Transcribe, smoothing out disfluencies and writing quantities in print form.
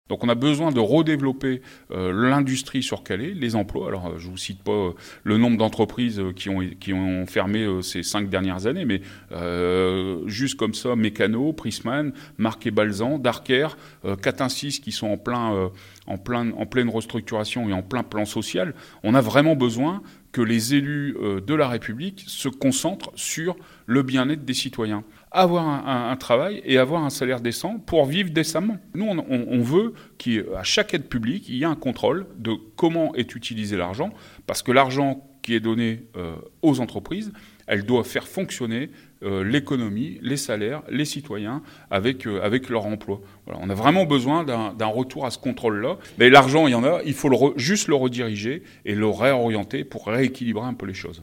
Donc on a besoin de redévelopper l'industrie sur Calais, les emplois. Alors je vous cite pas le nombre d'entreprises qui ont fermé ces 5 dernières années, mais juste comme ça, Mécano, Prisman, Marquet Balzan, Darker, Catin6 qui sont en pleine restructuration et en plein plan social. On a vraiment besoin que les élus de la République se concentrent sur le bien-être des citoyens. Avoir un travail et avoir un salaire décent pour vivre décemment. Nous, on veut qu'à chaque aide publique, il y ait un contrôle de comment est utilisé l'argent, parce que l'argent qui est donné aux entreprises, elle doit faire fonctionner l'économie, les salaires, les citoyens avec leur emploi. Voilà, on a vraiment besoin d'un retour à ce contrôle-là. Mais l'argent, il y en a, il faut juste le rediriger et le réorienter pour rééquilibrer un peu les choses.